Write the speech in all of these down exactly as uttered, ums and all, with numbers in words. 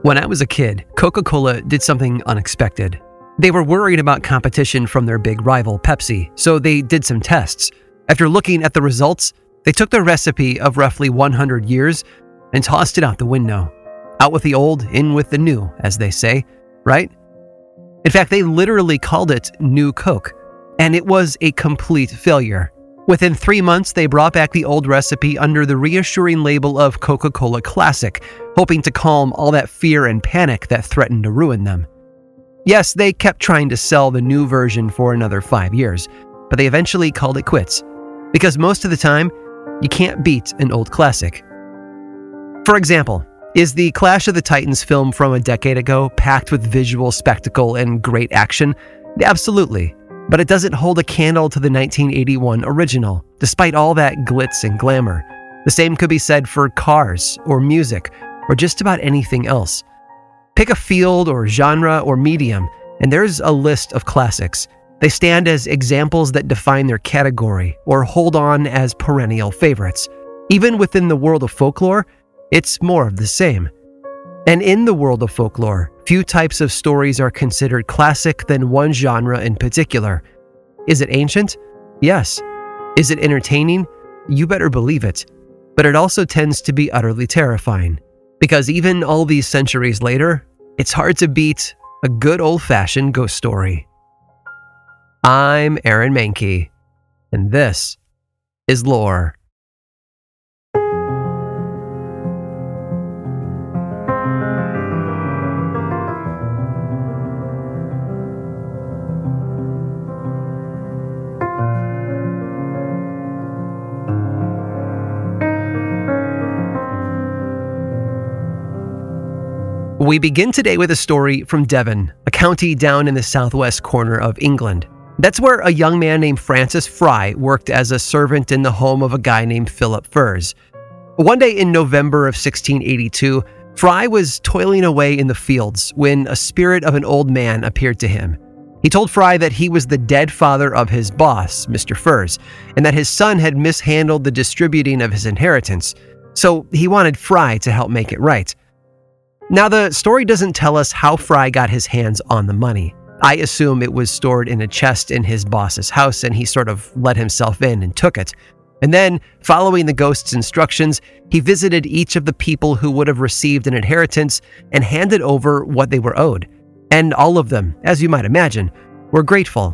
When I was a kid, Coca-Cola did something unexpected. They were worried about competition from their big rival, Pepsi, so they did some tests. After looking at the results, they took the recipe of roughly one hundred years and tossed it out the window. Out with the old, in with the new, as they say, right? In fact, they literally called it New Coke, and it was a complete failure. Within three months, they brought back the old recipe under the reassuring label of Coca-Cola Classic, hoping to calm all that fear and panic that threatened to ruin them. Yes, they kept trying to sell the new version for another five years, but they eventually called it quits, because most of the time, you can't beat an old classic. For example, is the Clash of the Titans film from a decade ago packed with visual spectacle and great action? Absolutely. But it doesn't hold a candle to the nineteen eighty-one original, despite all that glitz and glamour. The same could be said for cars, or music, or just about anything else. Pick a field or genre or medium, and there's a list of classics. They stand as examples that define their category, or hold on as perennial favorites. Even within the world of folklore, it's more of the same. And in the world of folklore, few types of stories are considered classic than one genre in particular. Is it ancient? Yes. Is it entertaining? You better believe it. But it also tends to be utterly terrifying. Because even all these centuries later, it's hard to beat a good old-fashioned ghost story. I'm Aaron Mahnke, and this is Lore. We begin today with a story from Devon, a county down in the southwest corner of England. That's where a young man named Francis Fry worked as a servant in the home of a guy named Philip Furze. One day in November of sixteen eighty-two, Fry was toiling away in the fields when a spirit of an old man appeared to him. He told Fry that he was the dead father of his boss, Mister Furze, and that his son had mishandled the distributing of his inheritance, so he wanted Fry to help make it right. Now, the story doesn't tell us how Fry got his hands on the money. I assume it was stored in a chest in his boss's house and he sort of let himself in and took it. And then, following the ghost's instructions, he visited each of the people who would have received an inheritance and handed over what they were owed. And all of them, as you might imagine, were grateful.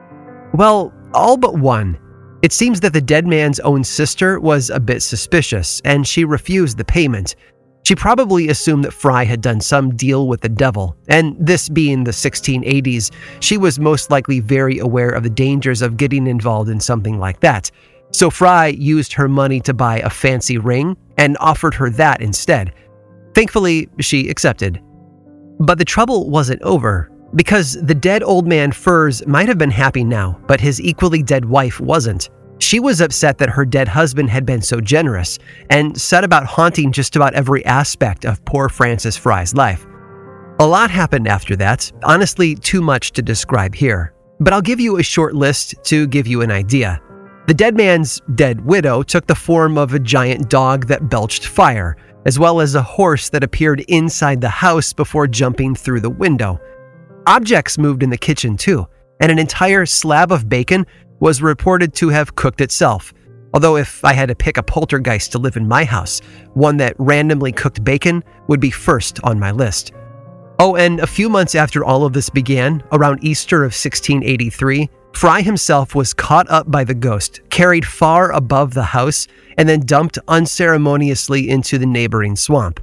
Well, all but one. It seems that the dead man's own sister was a bit suspicious and she refused the payment. She probably assumed that Fry had done some deal with the devil, and this being the sixteen eighties, she was most likely very aware of the dangers of getting involved in something like that. So Fry used her money to buy a fancy ring and offered her that instead. Thankfully, she accepted. But the trouble wasn't over, because the dead old man Furze might have been happy now, but his equally dead wife wasn't. She was upset that her dead husband had been so generous and set about haunting just about every aspect of poor Francis Fry's life. A lot happened after that, honestly too much to describe here, but I'll give you a short list to give you an idea. The dead man's dead widow took the form of a giant dog that belched fire, as well as a horse that appeared inside the house before jumping through the window. Objects moved in the kitchen too, and an entire slab of bacon was reported to have cooked itself. Although if I had to pick a poltergeist to live in my house, one that randomly cooked bacon would be first on my list. Oh, and a few months after all of this began, around Easter of sixteen eighty-three, Fry himself was caught up by the ghost, carried far above the house, and then dumped unceremoniously into the neighboring swamp.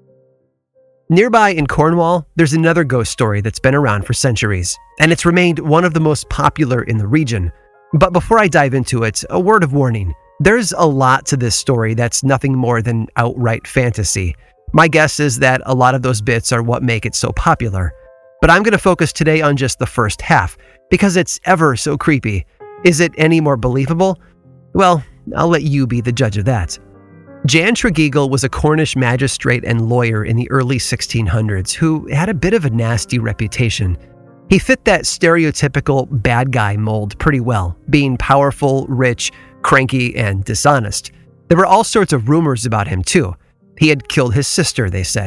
Nearby in Cornwall, there's another ghost story that's been around for centuries, and it's remained one of the most popular in the region. But before I dive into it, a word of warning. There's a lot to this story that's nothing more than outright fantasy. My guess is that a lot of those bits are what make it so popular. But I'm going to focus today on just the first half, because it's ever so creepy. Is it any more believable? Well, I'll let you be the judge of that. Jan Tregeagle was a Cornish magistrate and lawyer in the early sixteen hundreds who had a bit of a nasty reputation. He fit that stereotypical bad guy mold pretty well, being powerful, rich, cranky, and dishonest. There were all sorts of rumors about him too. He had killed his sister, they said.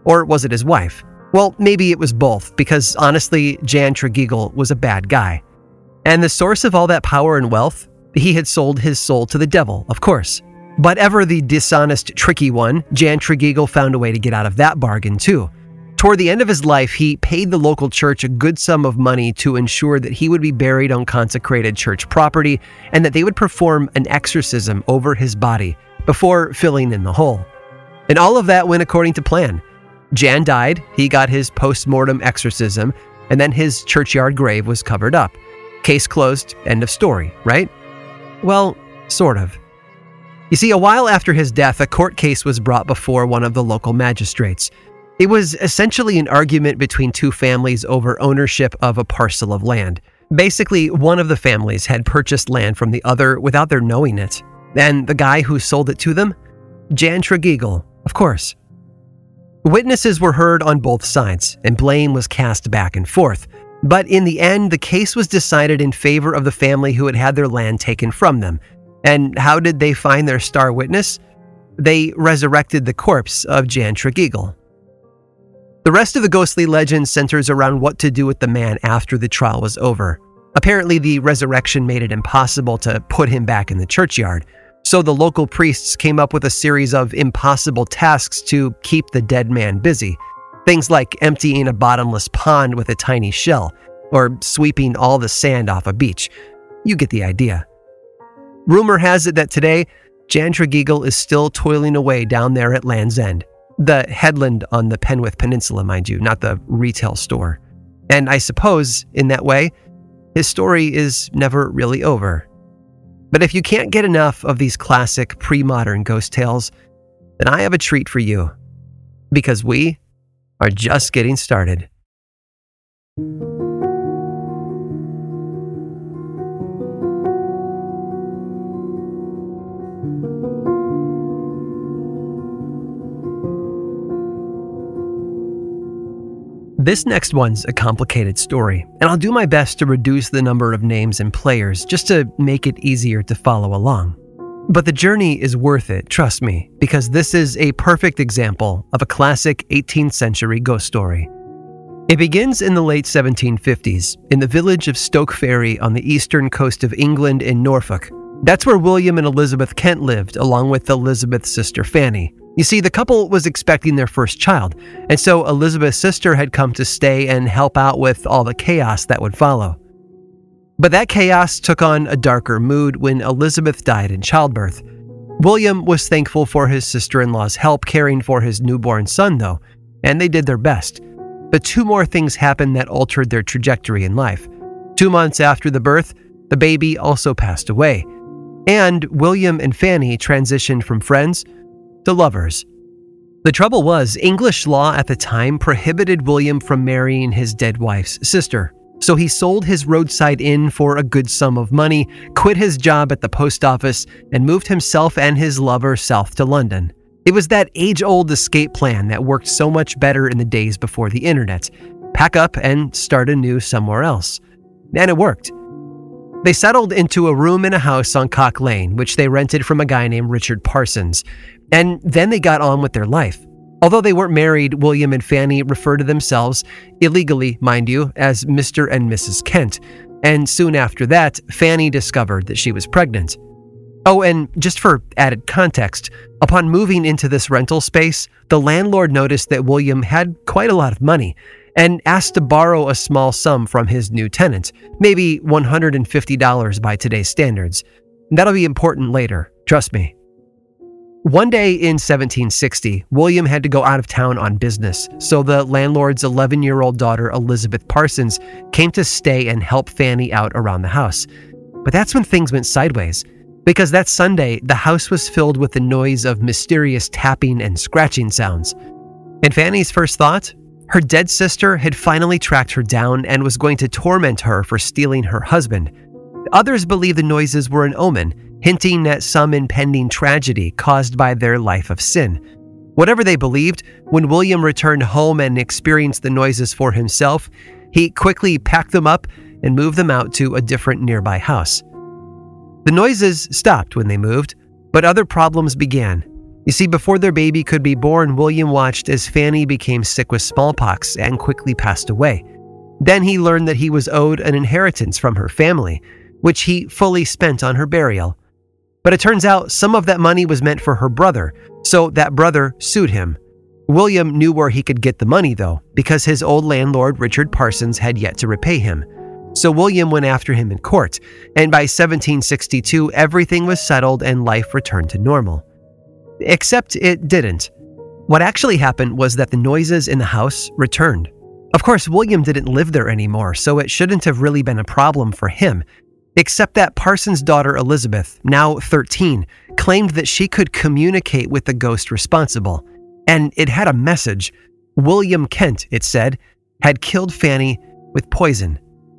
Or was it his wife? Well, maybe it was both, because honestly, Jan Tregeagle was a bad guy. And the source of all that power and wealth? He had sold his soul to the devil, of course. But ever the dishonest, tricky one, Jan Tregeagle found a way to get out of that bargain too. Toward the end of his life, he paid the local church a good sum of money to ensure that he would be buried on consecrated church property and that they would perform an exorcism over his body before filling in the hole. And all of that went according to plan. Jan died, he got his post-mortem exorcism, and then his churchyard grave was covered up. Case closed, end of story, right? Well, sort of. You see, a while after his death, a court case was brought before one of the local magistrates. It was essentially an argument between two families over ownership of a parcel of land. Basically, one of the families had purchased land from the other without their knowing it. And the guy who sold it to them? Jan Tregeagle, of course. Witnesses were heard on both sides, and blame was cast back and forth. But in the end, the case was decided in favor of the family who had had their land taken from them. And how did they find their star witness? They resurrected the corpse of Jan Tregeagle. The rest of the ghostly legend centers around what to do with the man after the trial was over. Apparently, the resurrection made it impossible to put him back in the churchyard, so the local priests came up with a series of impossible tasks to keep the dead man busy. Things like emptying a bottomless pond with a tiny shell, or sweeping all the sand off a beach. You get the idea. Rumor has it that today, Jan Tregeagle is still toiling away down there at Land's End. The headland on the Penwith Peninsula, mind you, not the retail store. And I suppose, in that way, his story is never really over. But if you can't get enough of these classic pre-modern ghost tales, then I have a treat for you. Because we are just getting started. This next one's a complicated story, and I'll do my best to reduce the number of names and players just to make it easier to follow along. But the journey is worth it, trust me, because this is a perfect example of a classic eighteenth century ghost story. It begins in the late seventeen fifties, in the village of Stoke Ferry on the eastern coast of England in Norfolk. That's where William and Elizabeth Kent lived, along with Elizabeth's sister Fanny. You see, the couple was expecting their first child, and so Elizabeth's sister had come to stay and help out with all the chaos that would follow. But that chaos took on a darker mood when Elizabeth died in childbirth. William was thankful for his sister-in-law's help caring for his newborn son, though, and they did their best. But two more things happened that altered their trajectory in life. Two months after the birth, the baby also passed away, and William and Fanny transitioned from friends to lovers. The trouble was, English law at the time prohibited William from marrying his dead wife's sister. So he sold his roadside inn for a good sum of money, quit his job at the post office, and moved himself and his lover south to London. It was that age-old escape plan that worked so much better in the days before the internet. Pack up and start anew somewhere else. And it worked. They settled into a room in a house on Cock Lane, which they rented from a guy named Richard Parsons. And then they got on with their life. Although they weren't married, William and Fanny referred to themselves, illegally, mind you, as Mister and Missus Kent. And soon after that, Fanny discovered that she was pregnant. Oh, and just for added context, upon moving into this rental space, the landlord noticed that William had quite a lot of money and asked to borrow a small sum from his new tenant, maybe one hundred fifty dollars by today's standards. That'll be important later, trust me. One day in seventeen sixty, William had to go out of town on business, so the landlord's eleven-year-old daughter, Elizabeth Parsons, came to stay and help Fanny out around the house. But that's when things went sideways, because that Sunday, the house was filled with the noise of mysterious tapping and scratching sounds. And Fanny's first thought? Her dead sister had finally tracked her down and was going to torment her for stealing her husband. Others believe the noises were an omen, hinting at some impending tragedy caused by their life of sin. Whatever they believed, when William returned home and experienced the noises for himself, he quickly packed them up and moved them out to a different nearby house. The noises stopped when they moved, but other problems began. You see, before their baby could be born, William watched as Fanny became sick with smallpox and quickly passed away. Then he learned that he was owed an inheritance from her family, which he fully spent on her burial. But it turns out some of that money was meant for her brother, so that brother sued him. William knew where he could get the money, though, because his old landlord, Richard Parsons, had yet to repay him. So William went after him in court, and by seventeen sixty-two, everything was settled and life returned to normal. Except it didn't. What actually happened was that the noises in the house returned. Of course, William didn't live there anymore, so it shouldn't have really been a problem for him, except that Parsons' daughter Elizabeth, now thirteen, claimed that she could communicate with the ghost responsible. And it had a message. William Kent, it said, had killed Fanny with poison.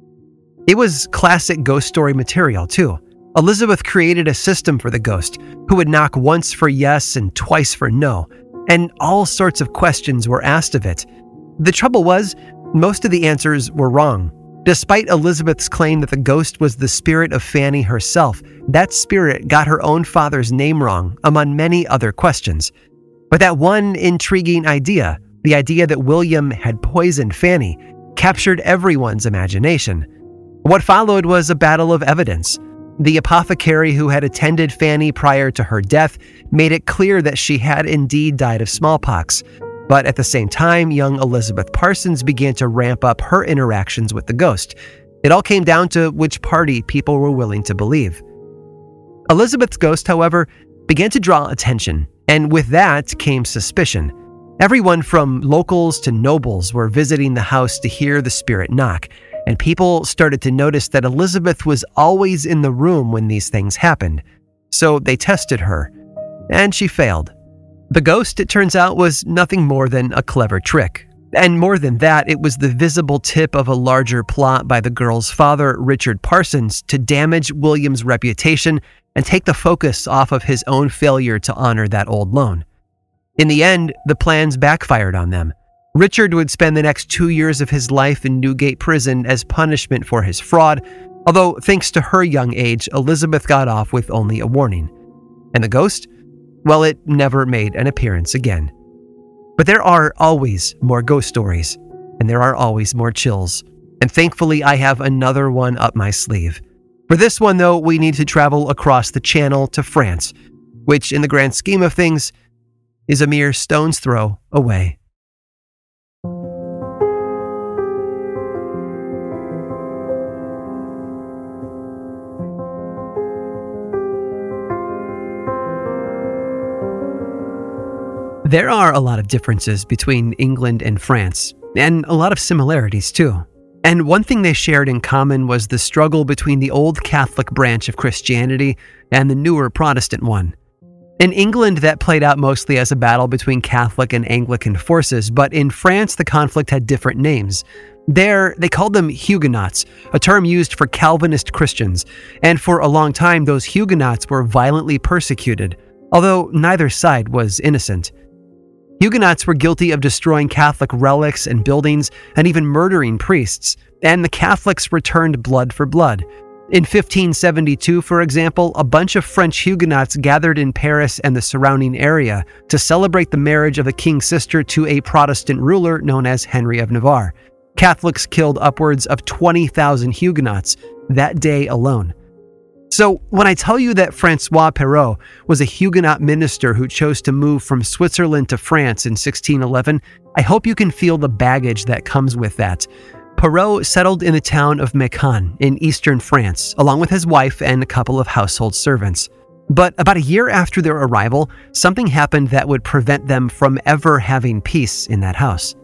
It was classic ghost story material, too. Elizabeth created a system for the ghost, who would knock once for yes and twice for no, and all sorts of questions were asked of it. The trouble was, most of the answers were wrong. Despite Elizabeth's claim that the ghost was the spirit of Fanny herself, that spirit got her own father's name wrong, among many other questions. But that one intriguing idea, the idea that William had poisoned Fanny, captured everyone's imagination. What followed was a battle of evidence. The apothecary who had attended Fanny prior to her death made it clear that she had indeed died of smallpox. But at the same time, young Elizabeth Parsons began to ramp up her interactions with the ghost. It all came down to which party people were willing to believe. Elizabeth's ghost, however, began to draw attention, and with that came suspicion. Everyone from locals to nobles were visiting the house to hear the spirit knock, and people started to notice that Elizabeth was always in the room when these things happened. So they tested her, and she failed. The ghost, it turns out, was nothing more than a clever trick. And more than that, it was the visible tip of a larger plot by the girl's father, Richard Parsons, to damage William's reputation and take the focus off of his own failure to honor that old loan. In the end, the plans backfired on them. Richard would spend the next two years of his life in Newgate Prison as punishment for his fraud, although thanks to her young age, Elizabeth got off with only a warning. And the ghost? Well, it never made an appearance again. But there are always more ghost stories, and there are always more chills. And thankfully, I have another one up my sleeve. For this one, though, we need to travel across the channel to France, which, in the grand scheme of things, is a mere stone's throw away. There are a lot of differences between England and France, and a lot of similarities too. And one thing they shared in common was the struggle between the old Catholic branch of Christianity and the newer Protestant one. In England, that played out mostly as a battle between Catholic and Anglican forces, but in France, the conflict had different names. There, they called them Huguenots, a term used for Calvinist Christians, and for a long time, those Huguenots were violently persecuted, although neither side was innocent. Huguenots were guilty of destroying Catholic relics and buildings and even murdering priests, and the Catholics returned blood for blood. In fifteen seventy-two, for example, a bunch of French Huguenots gathered in Paris and the surrounding area to celebrate the marriage of the king's sister to a Protestant ruler known as Henry of Navarre. Catholics killed upwards of twenty thousand Huguenots that day alone. So when I tell you that Francois Perrault was a Huguenot minister who chose to move from Switzerland to France in sixteen eleven, I hope you can feel the baggage that comes with that. Perrault settled in the town of Mâcon in eastern France, along with his wife and a couple of household servants. But about a year after their arrival, something happened that would prevent them from ever having peace in that house.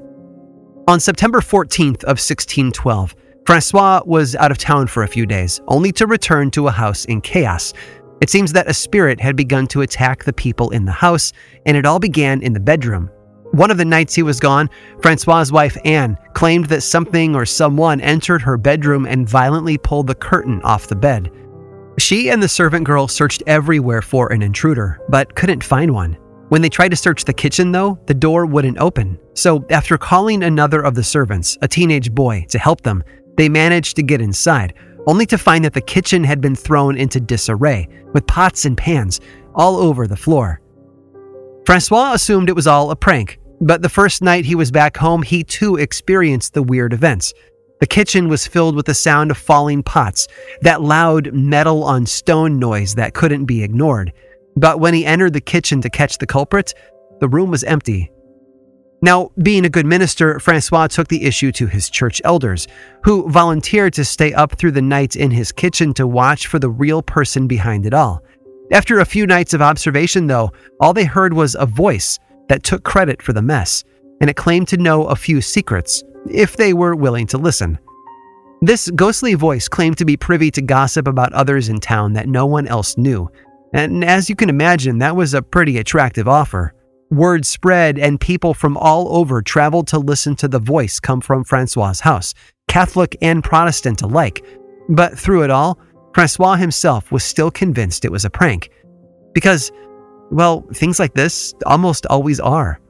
On September fourteenth of sixteen twelve, Francois was out of town for a few days, only to return to a house in chaos. It seems that a spirit had begun to attack the people in the house, and it all began in the bedroom. One of the nights he was gone, Francois's wife Anne claimed that something or someone entered her bedroom and violently pulled the curtain off the bed. She and the servant girl searched everywhere for an intruder, but couldn't find one. When they tried to search the kitchen, though, the door wouldn't open. So after calling another of the servants, a teenage boy, to help them, they managed to get inside, only to find that the kitchen had been thrown into disarray, with pots and pans all over the floor. Francois assumed it was all a prank, but the first night he was back home, he too experienced the weird events. The kitchen was filled with the sound of falling pots, that loud metal on stone noise that couldn't be ignored. But when he entered the kitchen to catch the culprit, the room was empty. Now, being a good minister, Francois took the issue to his church elders, who volunteered to stay up through the night in his kitchen to watch for the real person behind it all. After a few nights of observation, though, all they heard was a voice that took credit for the mess, and it claimed to know a few secrets, if they were willing to listen. This ghostly voice claimed to be privy to gossip about others in town that no one else knew, and as you can imagine, that was a pretty attractive offer. Word spread, and people from all over traveled to listen to the voice come from Francois' house, Catholic and Protestant alike. But through it all, Francois himself was still convinced it was a prank. Because, well, things like this almost always are.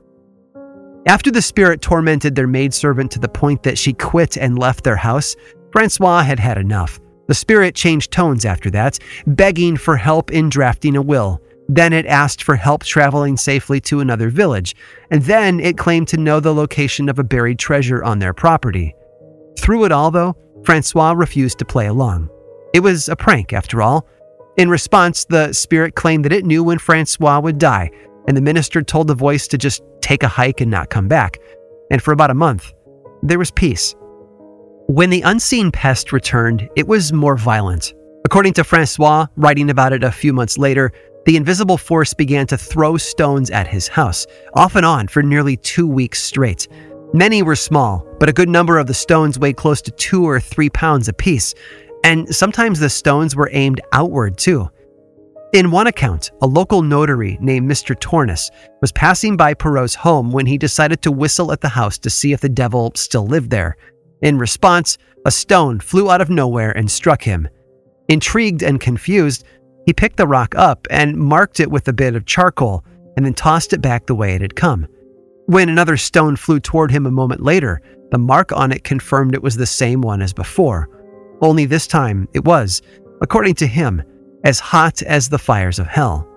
After the spirit tormented their maidservant to the point that she quit and left their house, Francois had had enough. The spirit changed tones after that, begging for help in drafting a will. Then it asked for help traveling safely to another village, and then it claimed to know the location of a buried treasure on their property. Through it all, though, Francois refused to play along. It was a prank, after all. In response, the spirit claimed that it knew when Francois would die, and the minister told the voice to just take a hike and not come back. And for about a month, there was peace. When the unseen pest returned, it was more violent. According to Francois, writing about it a few months later, the invisible force began to throw stones at his house, off and on for nearly two weeks straight. Many were small, but a good number of the stones weighed close to two or three pounds apiece, and sometimes the stones were aimed outward too. In one account, a local notary named Mister Tornes was passing by Perrault's home when he decided to whistle at the house to see if the devil still lived there. In response, a stone flew out of nowhere and struck him. Intrigued and confused, he picked the rock up and marked it with a bit of charcoal and then tossed it back the way it had come. When another stone flew toward him a moment later, the mark on it confirmed it was the same one as before. Only this time it was, according to him, as hot as the fires of hell.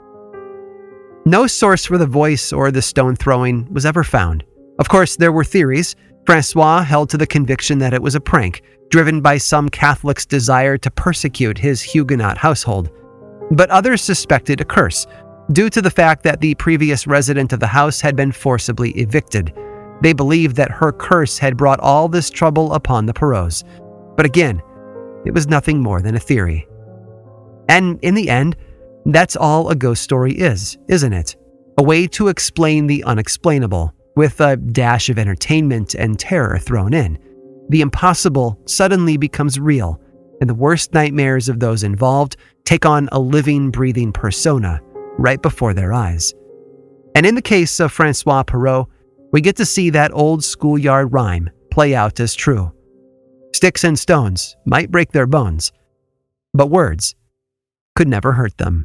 No source for the voice or the stone throwing was ever found. Of course, there were theories. Francois held to the conviction that it was a prank, driven by some Catholic's desire to persecute his Huguenot household. But others suspected a curse, due to the fact that the previous resident of the house had been forcibly evicted. They believed that her curse had brought all this trouble upon the Perraults. But again, it was nothing more than a theory. And in the end, that's all a ghost story is, isn't it? A way to explain the unexplainable, with a dash of entertainment and terror thrown in. The impossible suddenly becomes real, and the worst nightmares of those involved take on a living, breathing persona right before their eyes. And in the case of Francois Perrault, we get to see that old schoolyard rhyme play out as true. Sticks and stones might break their bones, but words could never hurt them.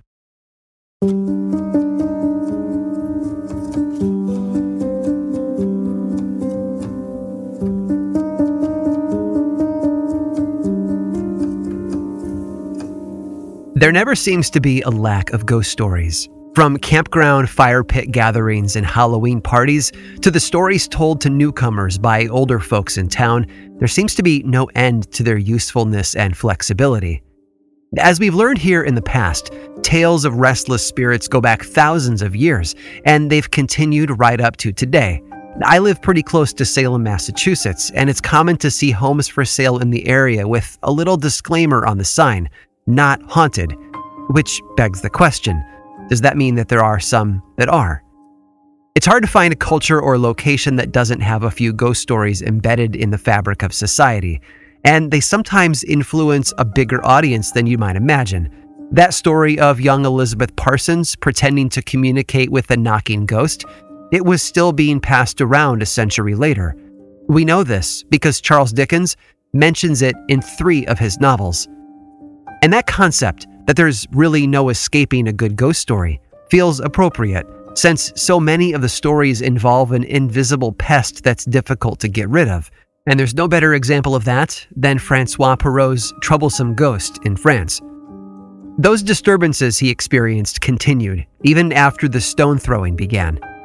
There never seems to be a lack of ghost stories. From campground fire pit gatherings and Halloween parties to the stories told to newcomers by older folks in town, there seems to be no end to their usefulness and flexibility. As we've learned here in the past, tales of restless spirits go back thousands of years, and they've continued right up to today. I live pretty close to Salem, Massachusetts, and it's common to see homes for sale in the area with a little disclaimer on the sign, "Not haunted," which begs the question, does that mean that there are some that are? It's hard to find a culture or location that doesn't have a few ghost stories embedded in the fabric of society, and they sometimes influence a bigger audience than you might imagine. That story of young Elizabeth Parsons pretending to communicate with a knocking ghost, it was still being passed around a century later. We know this because Charles Dickens mentions it in three of his novels. And that concept, that there's really no escaping a good ghost story, feels appropriate, since so many of the stories involve an invisible pest that's difficult to get rid of. And there's no better example of that than Francois Perrault's troublesome ghost in France. Those disturbances he experienced continued, even after the stone throwing began.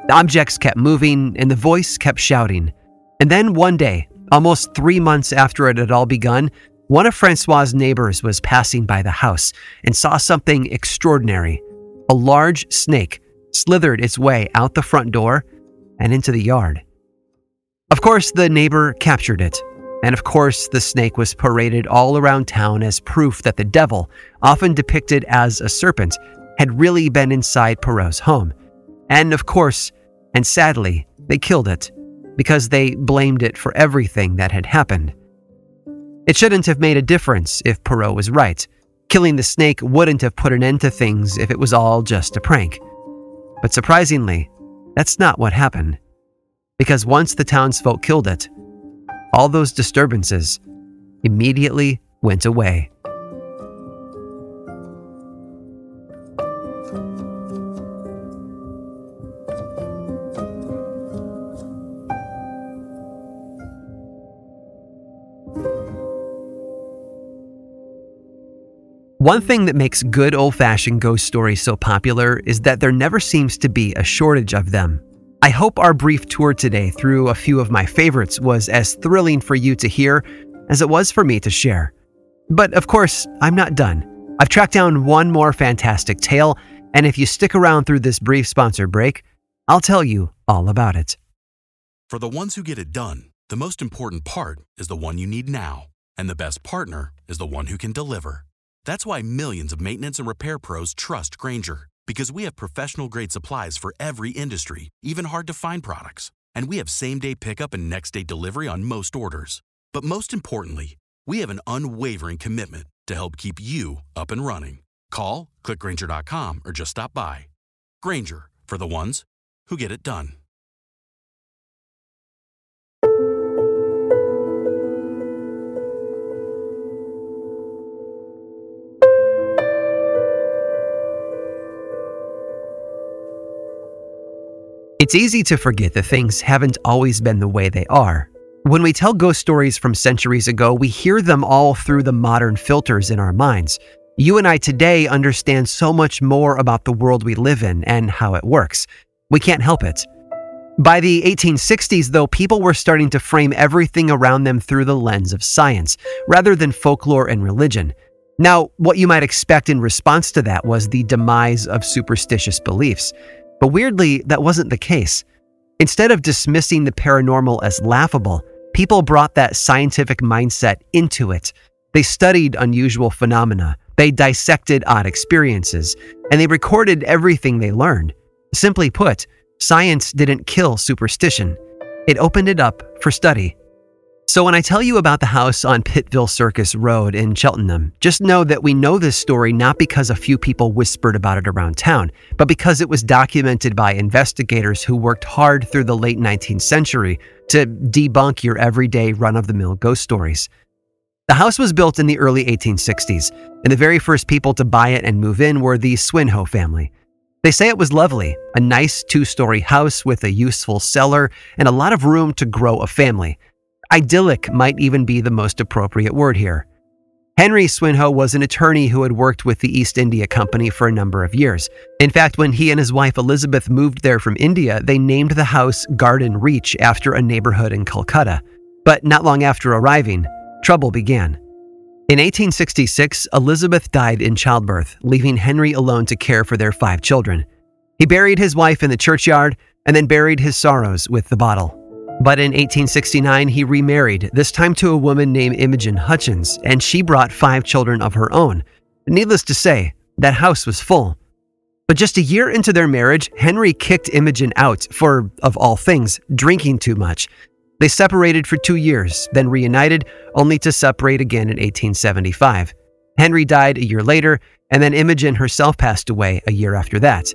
The objects kept moving, and the voice kept shouting. And then one day, almost three months after it had all begun, one of Francois's neighbors was passing by the house and saw something extraordinary. A large snake slithered its way out the front door and into the yard. Of course, the neighbor captured it. And of course, the snake was paraded all around town as proof that the devil, often depicted as a serpent, had really been inside Perrault's home. And of course, and sadly, they killed it because they blamed it for everything that had happened. It shouldn't have made a difference if Perrault was right. Killing the snake wouldn't have put an end to things if it was all just a prank. But surprisingly, that's not what happened. Because once the townsfolk killed it, all those disturbances immediately went away. One thing that makes good old-fashioned ghost stories so popular is that there never seems to be a shortage of them. I hope our brief tour today through a few of my favorites was as thrilling for you to hear as it was for me to share. But of course, I'm not done. I've tracked down one more fantastic tale, and if you stick around through this brief sponsor break, I'll tell you all about it. For the ones who get it done, the most important part is the one you need now. And the best partner is the one who can deliver. That's why millions of maintenance and repair pros trust Grainger. Because we have professional-grade supplies for every industry, even hard-to-find products. And we have same-day pickup and next-day delivery on most orders. But most importantly, we have an unwavering commitment to help keep you up and running. Call, click Grainger dot com, or just stop by. Grainger, for the ones who get it done. It's easy to forget that things haven't always been the way they are. When we tell ghost stories from centuries ago, we hear them all through the modern filters in our minds. You and I today understand so much more about the world we live in and how it works. We can't help it. By the eighteen sixties, though, people were starting to frame everything around them through the lens of science, rather than folklore and religion. Now, what you might expect in response to that was the demise of superstitious beliefs. But weirdly, that wasn't the case. Instead of dismissing the paranormal as laughable, people brought that scientific mindset into it. They studied unusual phenomena, they dissected odd experiences, and they recorded everything they learned. Simply put, science didn't kill superstition. It opened it up for study. So when I tell you about the house on Pittville Circus Road in Cheltenham, just know that we know this story not because a few people whispered about it around town, but because it was documented by investigators who worked hard through the late nineteenth century to debunk your everyday run-of-the-mill ghost stories. The house was built in the early eighteen sixties, and the very first people to buy it and move in were the Swinhoe family. They say it was lovely, a nice two-story house with a useful cellar and a lot of room to grow a family. Idyllic might even be the most appropriate word here. Henry Swinhoe was an attorney who had worked with the East India Company for a number of years. In fact, when he and his wife Elizabeth moved there from India, they named the house Garden Reach after a neighborhood in Calcutta. But not long after arriving, trouble began. In eighteen sixty-six, Elizabeth died in childbirth, leaving Henry alone to care for their five children. He buried his wife in the churchyard and then buried his sorrows with the bottle. But in eighteen sixty-nine, he remarried, this time to a woman named Imogen Hutchins, and she brought five children of her own. Needless to say, that house was full. But just a year into their marriage, Henry kicked Imogen out for, of all things, drinking too much. They separated for two years, then reunited, only to separate again in eighteen seventy-five. Henry died a year later, and then Imogen herself passed away a year after that.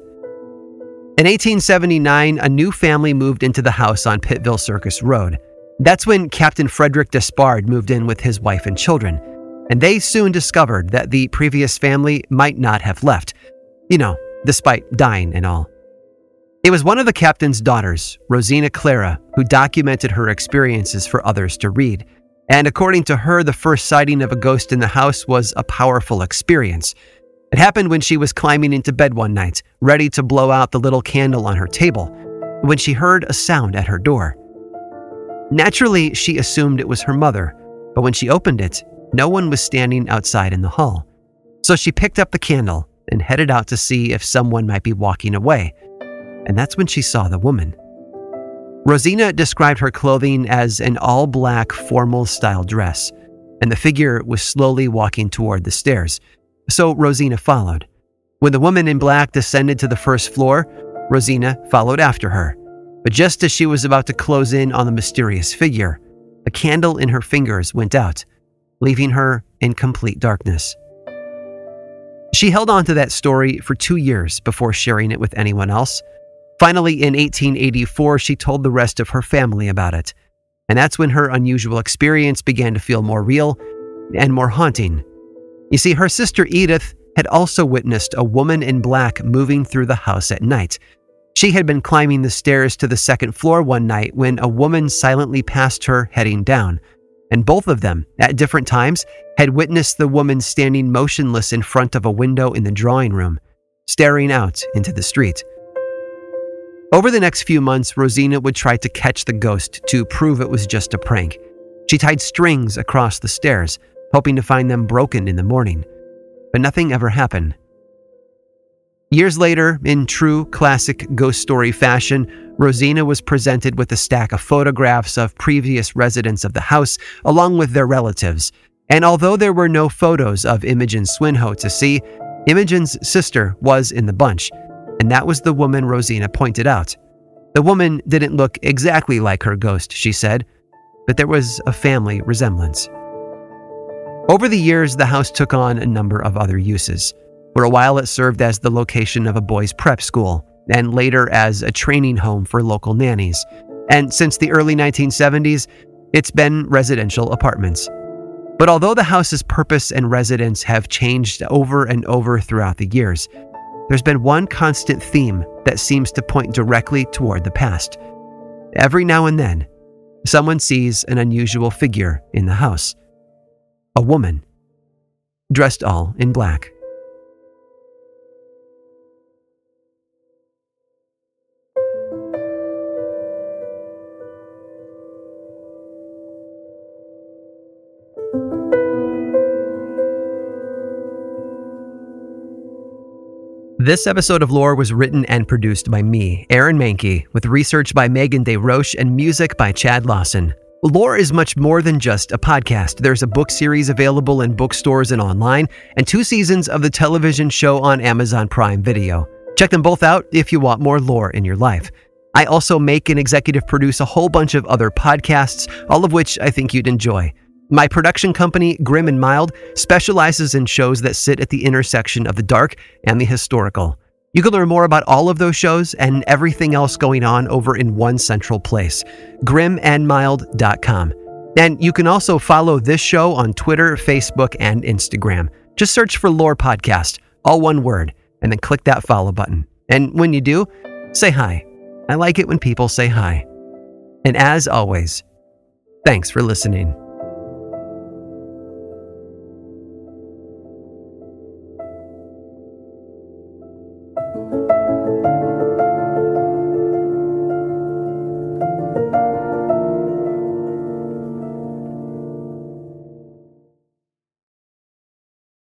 In eighteen seventy-nine, a new family moved into the house on Pittville Circus Road. That's when Captain Frederick Despard moved in with his wife and children, and they soon discovered that the previous family might not have left, you know, despite dying and all. It was one of the captain's daughters, Rosina Clara, who documented her experiences for others to read. And according to her, the first sighting of a ghost in the house was a powerful experience. It happened when she was climbing into bed one night, ready to blow out the little candle on her table. when she heard a sound at her door. Naturally, she assumed it was her mother, but when she opened it, no one was standing outside in the hall. So she picked up the candle and headed out to see if someone might be walking away. And that's when she saw the woman. Rosina described her clothing as an all-black formal-style dress, and the figure was slowly walking toward the stairs. So Rosina followed. When the woman in black descended to the first floor, Rosina followed after her. But just as she was about to close in on the mysterious figure, a candle in her fingers went out, leaving her in complete darkness. She held on to that story for two years before sharing it with anyone else. Finally, in eighteen eighty-four, she told the rest of her family about it. And that's when her unusual experience began to feel more real and more haunting. You see, her sister Edith had also witnessed a woman in black moving through the house at night. She had been climbing the stairs to the second floor one night when a woman silently passed her heading down. And both of them, at different times, had witnessed the woman standing motionless in front of a window in the drawing room, staring out into the street. Over the next few months, Rosina would try to catch the ghost to prove it was just a prank. She tied strings across the stairs, hoping to find them broken in the morning. But nothing ever happened. Years later, in true classic ghost story fashion, Rosina was presented with a stack of photographs of previous residents of the house, along with their relatives. And although there were no photos of Imogen Swinhoe to see, Imogen's sister was in the bunch, and that was the woman Rosina pointed out. The woman didn't look exactly like her ghost, she said, but there was a family resemblance. Over the years, the house took on a number of other uses. For a while, it served as the location of a boys' prep school, and later as a training home for local nannies. And since the early nineteen seventies, it's been residential apartments. But although the house's purpose and residents have changed over and over throughout the years, there's been one constant theme that seems to point directly toward the past. Every now and then, someone sees an unusual figure in the house. A woman, dressed all in black. This episode of Lore was written and produced by me, Aaron Mahnke, with research by Megan DeRoche and music by Chad Lawson. Lore is much more than just a podcast. There's a book series available in bookstores and online, and two seasons of the television show on Amazon Prime Video. Check them both out if you want more lore in your life. I also make and executive produce a whole bunch of other podcasts, all of which I think you'd enjoy. My production company, Grim and Mild, specializes in shows that sit at the intersection of the dark and the historical. You can learn more about all of those shows and everything else going on over in one central place, grim and mild dot com. And you can also follow this show on Twitter, Facebook, and Instagram. Just search for Lore Podcast, all one word, and then click that follow button. And when you do, say hi. I like it when people say hi. And as always, thanks for listening.